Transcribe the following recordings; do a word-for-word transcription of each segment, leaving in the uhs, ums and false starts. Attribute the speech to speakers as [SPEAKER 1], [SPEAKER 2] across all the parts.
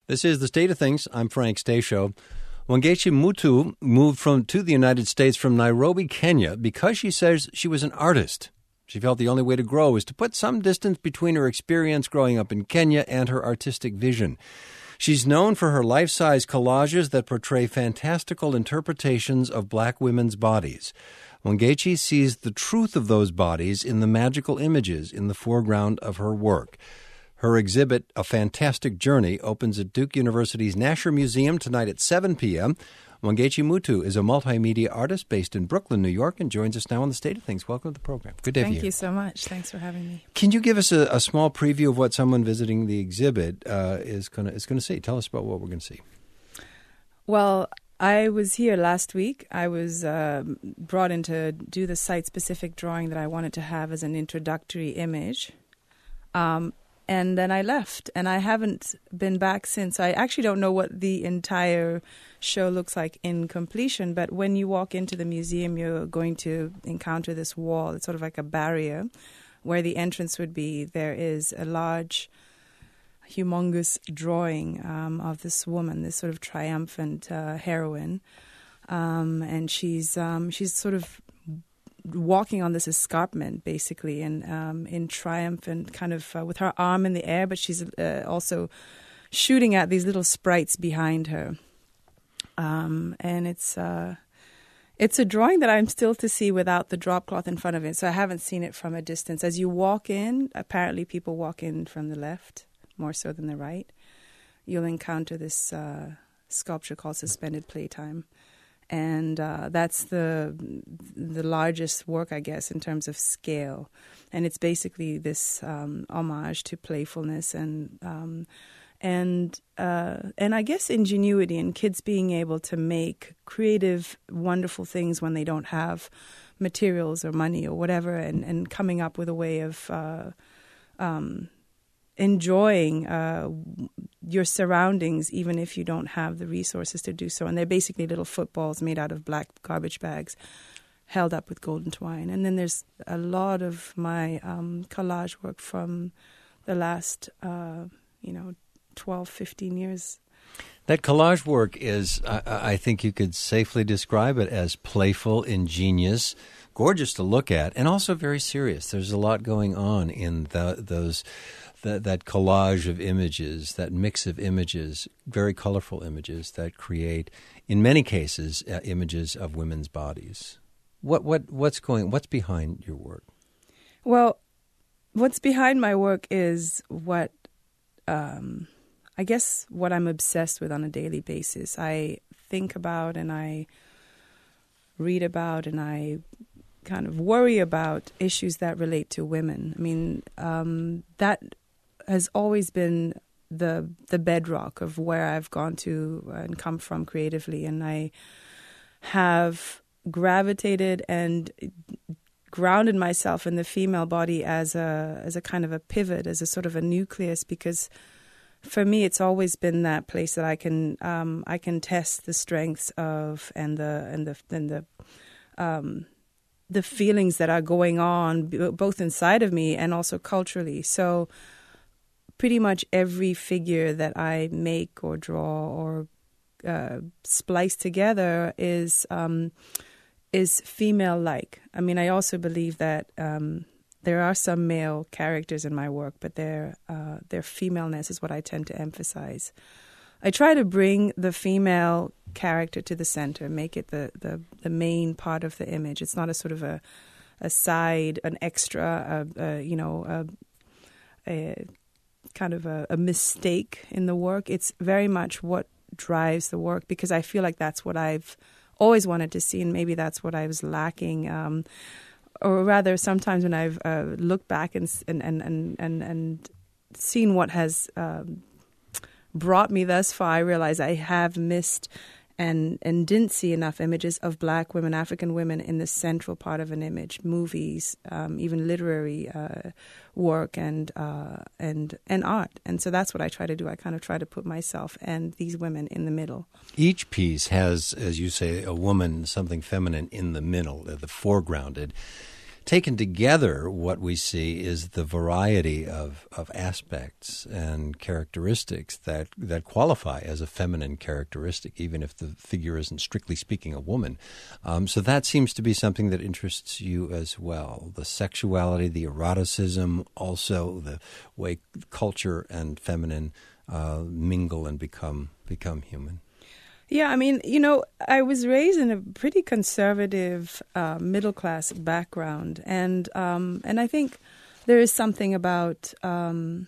[SPEAKER 1] This is The State of Things. I'm Frank Stasio. Wangechi Mutu moved from to the United States from Nairobi, Kenya, because she says she was an artist. She felt the only way to grow is to put some distance between her experience growing up in Kenya and her artistic vision. She's known for her life-size collages that portray fantastical interpretations of black women's bodies. Wangechi sees the truth of those bodies in the magical images in the foreground of her work. Her exhibit, A Fantastic Journey, opens at Duke University's Nasher Museum tonight at seven p.m. Wangechi Mutu is a multimedia artist based in Brooklyn, New York, and joins us now on The State of Things. Welcome to the program. Good to have you.
[SPEAKER 2] Thank you so much. Thanks for having me.
[SPEAKER 1] Can you give us a, a small preview of what someone visiting the exhibit uh, is going is going to see? Tell us about what we're going to see.
[SPEAKER 2] Well, I was here last week. I was uh, brought in to do the site-specific drawing that I wanted to have as an introductory image. Um, and then I left, and I haven't been back since. I actually don't know what the entire show looks like in completion, but when you walk into the museum, you're going to encounter this wall. It's sort of like a barrier where the entrance would be. There is a large, humongous drawing um, of this woman, this sort of triumphant uh, heroine, um, and she's um, she's sort of walking on this escarpment, basically, and um, in triumph and kind of uh, with her arm in the air, but she's uh, also shooting at these little sprites behind her. Um, and it's uh, it's a drawing that I'm still to see without the drop cloth in front of it, so I haven't seen it from a distance. As you walk in, apparently people walk in from the left more so than the right. You'll encounter this uh, sculpture called Suspended Playtime. And uh, that's the the largest work, I guess, in terms of scale. And it's basically this um, homage to playfulness and um, and uh, and I guess ingenuity and kids being able to make creative, wonderful things when they don't have materials or money or whatever, and, and coming up with a way of uh, um, enjoying uh, your surroundings, even if you don't have the resources to do so. And they're basically little footballs made out of black garbage bags held up with golden twine. And then there's a lot of my um, collage work from the last, uh, you know, twelve, fifteen years.
[SPEAKER 1] That collage work is, I, I think you could safely describe it as playful, ingenious, gorgeous to look at, and also very serious. There's a lot going on in the, those that, that collage of images, that mix of images, very colorful images that create, in many cases, uh, images of women's bodies. What what what's going? What's behind your work?
[SPEAKER 2] Well, what's behind my work is what, um, I guess, what I'm obsessed with on a daily basis. I think about and I read about and I kind of worry about issues that relate to women. I mean, um, that has always been the the bedrock of where I've gone to and come from creatively, and I have gravitated and grounded myself in the female body as a as a kind of a pivot, as a sort of a nucleus, because for me it's always been that place that I can um, I can test the strengths of and the and the and the um, the feelings that are going on both inside of me and also culturally. So pretty much every figure that I make or draw or uh, splice together is um, is female-like. I mean, I also believe that um, there are some male characters in my work, but their uh, their femaleness is what I tend to emphasize. I try to bring the female character to the center, make it the, the, the main part of the image. It's not a sort of a a side, an extra, a, a, you know, a, a kind of a, a mistake in the work. It's very much what drives the work, because I feel like that's what I've always wanted to see, and maybe that's what I was lacking. Um, or rather, sometimes when I've uh, looked back and and and and and seen what has um, brought me thus far, I realize I have missed and and didn't see enough images of black women, African women in the central part of an image, movies, um, even literary uh, work and uh, and and art. And so that's what I try to do. I kind of try to put myself and these women in the middle.
[SPEAKER 1] Each piece has, as you say, a woman, something feminine in the middle, the foregrounded. taken together, what we see is the variety of, of aspects and characteristics that, that qualify as a feminine characteristic, even if the figure isn't strictly speaking a woman. Um, so that seems to be something that interests you as well. The sexuality, the eroticism, also the way culture and feminine uh, mingle and become become human.
[SPEAKER 2] Yeah, I mean, you know, I was raised in a pretty conservative uh, middle-class background, and um, and I think there is something about um,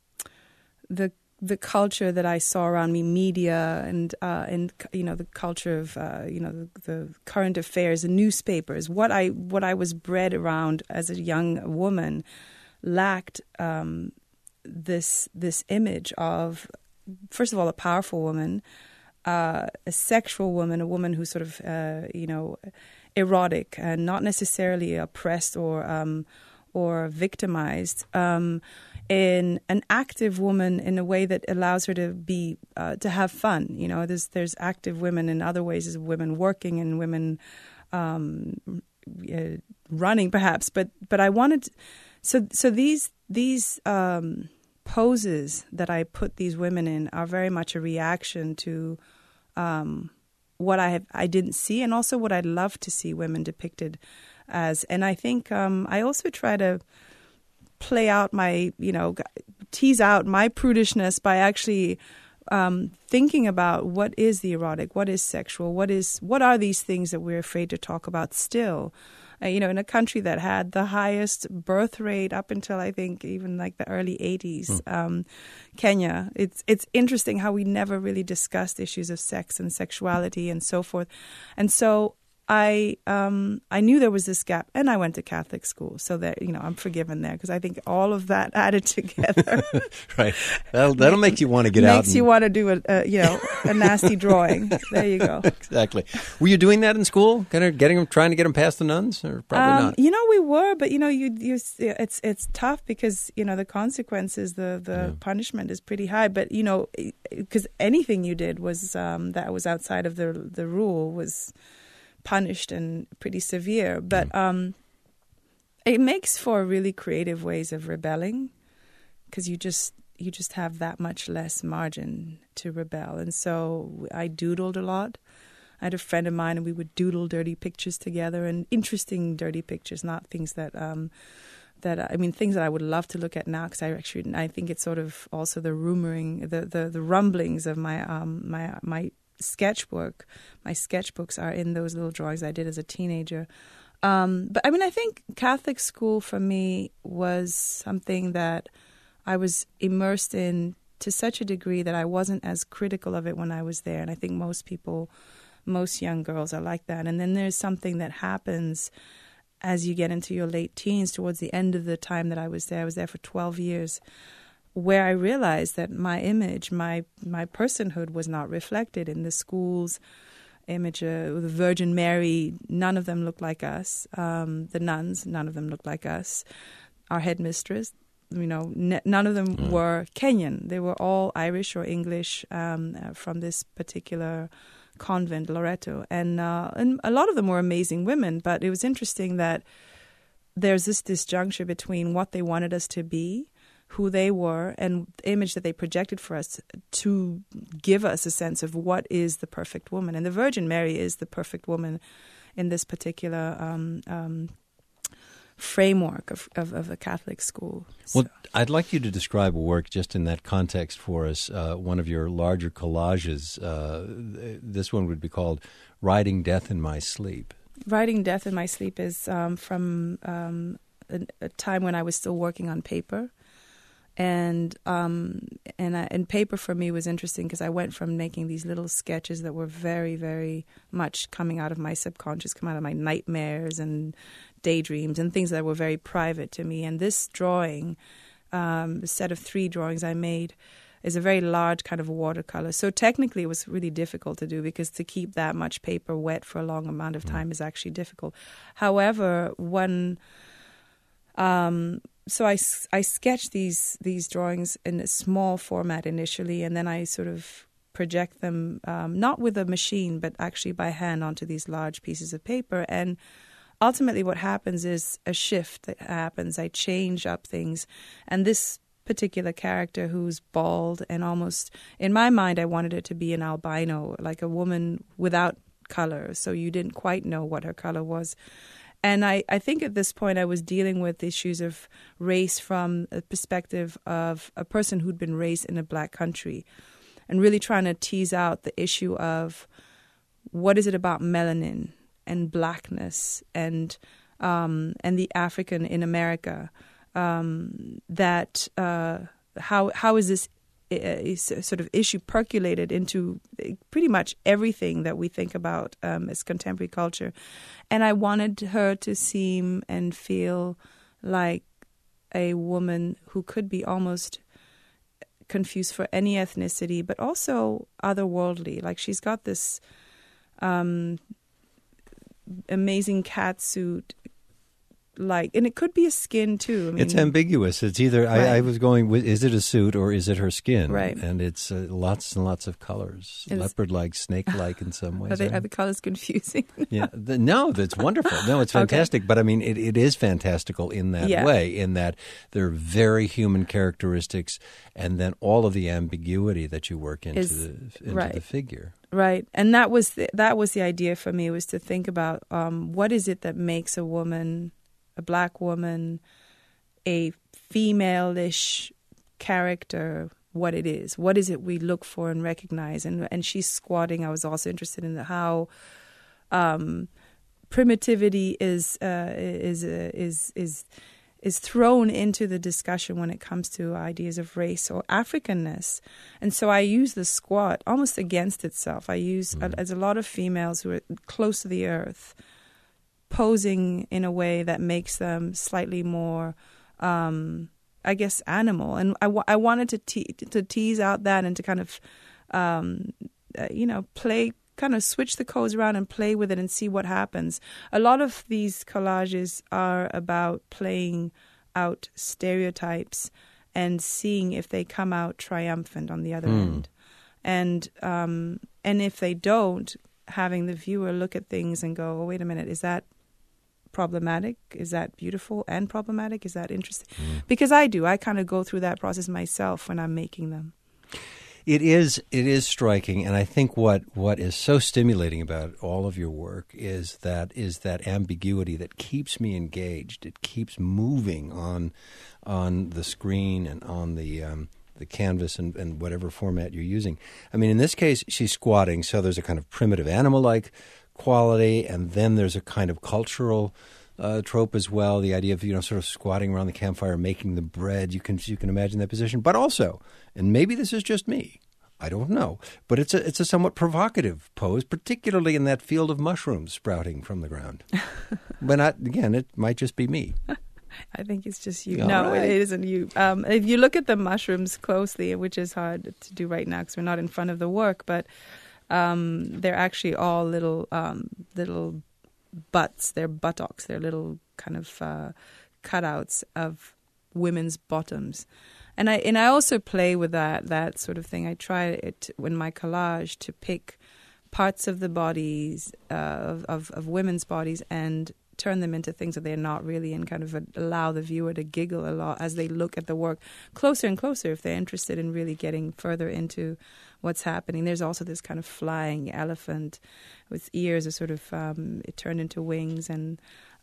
[SPEAKER 2] the the culture that I saw around me, media, and uh, and you know the culture of uh, you know the, the current affairs, the newspapers. What I what I was bred around as a young woman lacked um, this this image of, first of all, a powerful woman. Uh, a sexual woman, a woman who's sort of, uh, you know, erotic and not necessarily oppressed or um, or victimized, um, in an active woman in a way that allows her to be uh, to have fun. You know, there's there's active women in other ways, as women working and women um, uh, running, perhaps. But but I wanted, so so these these. Um, poses that I put these women in are very much a reaction to um, what I have, I didn't see, and also what I'd love to see women depicted as. And I think um, I also try to play out my, you know, tease out my prudishness by actually um, thinking about what is the erotic, what is sexual, what is what are these things that we're afraid to talk about still. Uh, you know, in a country that had the highest birth rate up until, I think, even like the early eighties, mm. um, Kenya, it's it's interesting how we never really discussed issues of sex and sexuality and so forth. And so I um, I knew there was this gap, and I went to Catholic school, so that, you know, I'm forgiven there, because I think all of that added together,
[SPEAKER 1] right? That'll that'll make you want to get
[SPEAKER 2] makes
[SPEAKER 1] out.
[SPEAKER 2] Makes
[SPEAKER 1] and...
[SPEAKER 2] you want to do a, a you know a nasty drawing. There you go.
[SPEAKER 1] Exactly. Were you doing that in school? Kind of getting them, trying to get them past the nuns, or probably
[SPEAKER 2] um,
[SPEAKER 1] not?
[SPEAKER 2] You know, we were, but you know, you you it's it's tough because, you know, the consequences, the the yeah. punishment is pretty high. But you know, because anything you did was um, that was outside of the the rule was punished and pretty severe, but um, it makes for really creative ways of rebelling, because you just you just have that much less margin to rebel. And so I doodled a lot. I had a friend of mine, and we would doodle dirty pictures together, and interesting dirty pictures, not things that um, that I mean things that I would love to look at now, because I actually I think it's sort of also the rumoring, the the, the rumblings of my um, my my. sketchbook. My sketchbooks are in those little drawings I did as a teenager. Um, but I mean, I think Catholic school for me was something that I was immersed in to such a degree that I wasn't as critical of it when I was there. And I think most people, most young girls are like that. And then there's something that happens as you get into your late teens, towards the end of the time that I was there. I was there for twelve years. Where I realized that my image, my my personhood was not reflected in the school's image. Uh, the Virgin Mary, none of them looked like us. Um, the nuns, none of them looked like us. Our headmistress, you know, n- none of them mm. were Kenyan. They were all Irish or English um, uh, from this particular convent, Loreto. And, uh, and a lot of them were amazing women, but it was interesting that there's this disjuncture between what they wanted us to be, who they were, and the image that they projected for us to give us a sense of what is the perfect woman. And the Virgin Mary is the perfect woman in this particular um, um, framework of, of, of a Catholic school. So.
[SPEAKER 1] Well, I'd like you to describe a work just in that context for us, uh, one of your larger collages. Uh, this one would be called Writing Death in My Sleep.
[SPEAKER 2] Writing Death in My Sleep is um, from um, a, a time when I was still working on paper. And um, and, I, and paper for me was interesting because I went from making these little sketches that were very, very much coming out of my subconscious, come out of my nightmares and daydreams and things that were very private to me. And this drawing, um, a set of three drawings I made, is a very large kind of watercolor. So technically it was really difficult to do, because to keep that much paper wet for a long amount of time is actually difficult. However, one... Um, So I, I sketched these these drawings in a small format initially, and then I sort of project them, um, not with a machine, but actually by hand onto these large pieces of paper. And ultimately what happens is a shift that happens. I change up things. And this particular character who's bald and almost, in my mind, I wanted it to be an albino, like a woman without color. So you didn't quite know what her color was. And I, I think at this point I was dealing with issues of race from a perspective of a person who'd been raised in a black country and really trying to tease out the issue of what is it about melanin and blackness and um, and the African in America um, that uh, how how is this uh, sort of issue percolated into pretty much everything that we think about um, as contemporary culture. And I wanted her to seem and feel like a woman who could be almost confused for any ethnicity, but also otherworldly. Like she's got this um, amazing cat suit, like, and it could be a skin too. I mean,
[SPEAKER 1] it's ambiguous. It's either
[SPEAKER 2] right.
[SPEAKER 1] I, I was going with, is it a suit or is it her skin?
[SPEAKER 2] Right.
[SPEAKER 1] And it's uh, lots and lots of colors,
[SPEAKER 2] It's,
[SPEAKER 1] leopard-like, snake-like in some ways.
[SPEAKER 2] Are, they, are the colors confusing?
[SPEAKER 1] yeah. The, no, that's wonderful. No, it's fantastic. Okay. But I mean, it, it is fantastical in that
[SPEAKER 2] yeah.
[SPEAKER 1] way, in that there are very human characteristics, and then all of the ambiguity that you work into
[SPEAKER 2] is,
[SPEAKER 1] the into
[SPEAKER 2] right.
[SPEAKER 1] the figure.
[SPEAKER 2] Right, and that was the, that was the idea for me, was to think about um, what is it that makes a woman, a black woman, a female-ish character, what it is. What is it we look for and recognize? And and she's squatting. I was also interested in the, how um, primitivity is uh, is uh, is is is thrown into the discussion when it comes to ideas of race or Africanness. And so I use the squat almost against itself. I use, mm. as a lot of females who are close to the earth, posing in a way that makes them slightly more, um, I guess, animal. And I, w- I wanted to, te- to tease out that and to kind of, um, uh, you know, play, kind of switch the codes around and play with it and see what happens. A lot of these collages are about playing out stereotypes and seeing if they come out triumphant on the other mm. end. And um, and if they don't, having the viewer look at things and go, oh, wait a minute, is that problematic? Is that beautiful and problematic? Is that interesting? Mm. Because I do. I kind of go through that process myself when I'm making them.
[SPEAKER 1] It is it is striking, and I think what, what is so stimulating about all of your work is that is that ambiguity that keeps me engaged. It keeps moving on on the screen and on the um, the canvas and, and whatever format you're using. I mean, in this case, she's squatting, so there's a kind of primitive animal-like quality, and then there's a kind of cultural Uh, trope as well, the idea of, you know, sort of squatting around the campfire, making the bread. You can you can imagine that position. But also, and maybe this is just me, I don't know, but it's a it's a somewhat provocative pose, particularly in that field of mushrooms sprouting from the ground. But not, again, it might just be me.
[SPEAKER 2] I think it's just you.
[SPEAKER 1] All
[SPEAKER 2] no,
[SPEAKER 1] right.
[SPEAKER 2] it isn't you. Um, if you look at the mushrooms closely, which is hard to do right now because we're not in front of the work, but um, they're actually all little um, little. butts, they're buttocks, they're little kind of uh, cutouts of women's bottoms. And I and I also play with that that sort of thing. I try it in my collage to pick parts of the bodies uh, of, of, of women's bodies and turn them into things that they're not really, and kind of allow the viewer to giggle a lot as they look at the work closer and closer if they're interested in really getting further into what's happening. There's also this kind of flying elephant with ears are sort of um, it turned into wings, and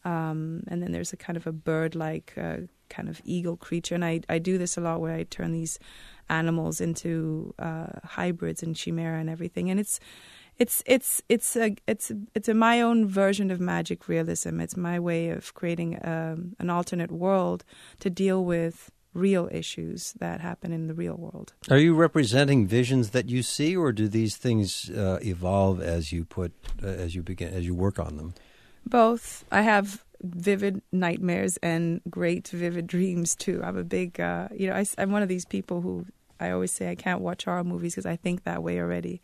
[SPEAKER 2] um, and then there's a kind of a bird-like uh, kind of eagle creature. And I, I do this a lot where I turn these animals into uh, hybrids and chimera and everything. And it's It's it's it's a it's it's a my own version of magic realism. It's my way of creating um, an alternate world to deal with real issues that happen in the real world.
[SPEAKER 1] Are you representing visions that you see, or do these things uh, evolve as you put uh, as you begin as you work on them?
[SPEAKER 2] Both. I have vivid nightmares and great vivid dreams too. I'm a big uh, you know I, I'm one of these people who I always say I can't watch horror movies because I think that way already.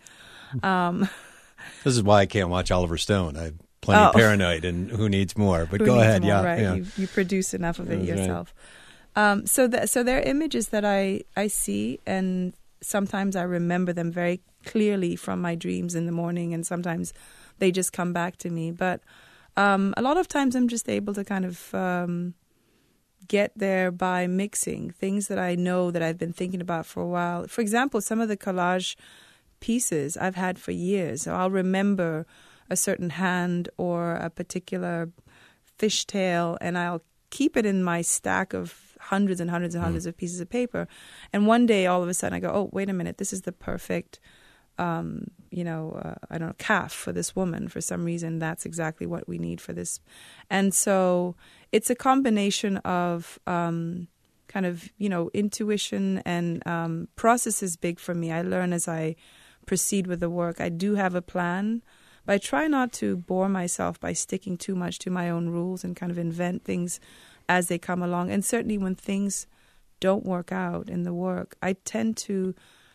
[SPEAKER 2] Um,
[SPEAKER 1] this is why I can't watch Oliver Stone. I'm plenty
[SPEAKER 2] oh.
[SPEAKER 1] paranoid, and who needs more? But
[SPEAKER 2] who
[SPEAKER 1] go
[SPEAKER 2] needs
[SPEAKER 1] ahead,
[SPEAKER 2] more,
[SPEAKER 1] yeah,
[SPEAKER 2] right.
[SPEAKER 1] yeah.
[SPEAKER 2] You, you produce enough of it
[SPEAKER 1] That's
[SPEAKER 2] yourself.
[SPEAKER 1] Right.
[SPEAKER 2] Um, so, that, so there are images that I, I see, and sometimes I remember them very clearly from my dreams in the morning, and sometimes they just come back to me. But um, a lot of times I'm just able to kind of um, get there by mixing things that I know that I've been thinking about for a while. For example, some of the collage pieces I've had for years. So I'll remember a certain hand or a particular fishtail, and I'll keep it in my stack of hundreds and hundreds and hundreds mm. of pieces of paper. And one day, all of a sudden, I go, oh, wait a minute, this is the perfect, um, you know, uh, I don't know, calf for this woman. For some reason, that's exactly what we need for this. And so it's a combination of um, kind of, you know, intuition and um, process is big for me. I learn as I proceed with the work. I do have a plan, but I try not to bore myself by sticking too much to my own rules and kind of invent things as they come along. And certainly when things don't work out in the work, I tend to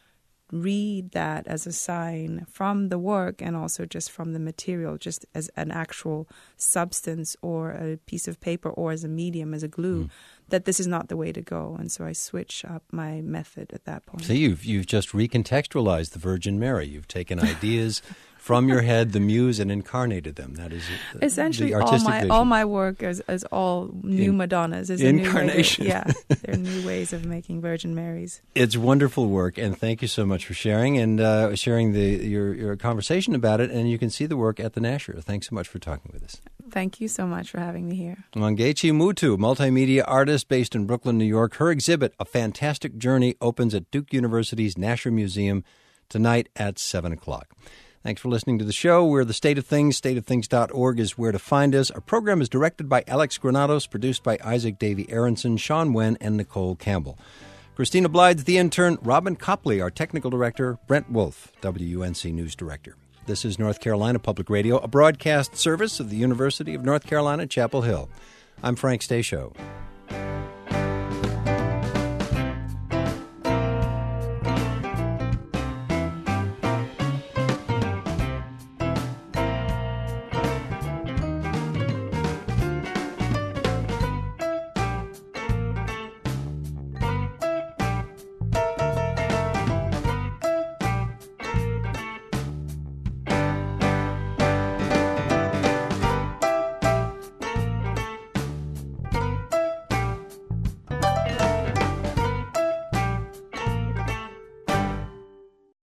[SPEAKER 2] read that as a sign from the work and also just from the material, just as an actual substance or a piece of paper or as a medium, as a glue, mm. that this is not the way to go. And so I switch up my method at that point.
[SPEAKER 1] See, you've, you've just recontextualized the Virgin Mary. You've taken ideas from your head, the muse, and incarnated them. That is the,
[SPEAKER 2] essentially
[SPEAKER 1] the
[SPEAKER 2] all my
[SPEAKER 1] vision.
[SPEAKER 2] all my work is, is all new In, Madonnas. Is
[SPEAKER 1] incarnation.
[SPEAKER 2] A new way to, yeah, there are new ways of making Virgin Marys.
[SPEAKER 1] It's wonderful work, and thank you so much for sharing and uh, sharing the your your conversation about it. And you can see the work at the Nasher. Thanks so much for talking with us.
[SPEAKER 2] Thank you so much for having me here.
[SPEAKER 1] Wangechi Mutu, multimedia artist based in Brooklyn, New York. Her exhibit, A Fantastic Journey, opens at Duke University's Nasher Museum tonight at seven o'clock. Thanks for listening to the show. We're The State of Things. state of things dot org is where to find us. Our program is directed by Alex Granados, produced by Isaac Davey Aronson, Sean Wen, and Nicole Campbell. Christina Blythe's the intern, Robin Copley, our technical director, Brent Wolf, W U N C News Director. This is North Carolina Public Radio, a broadcast service of the University of North Carolina, Chapel Hill. I'm Frank Stasio.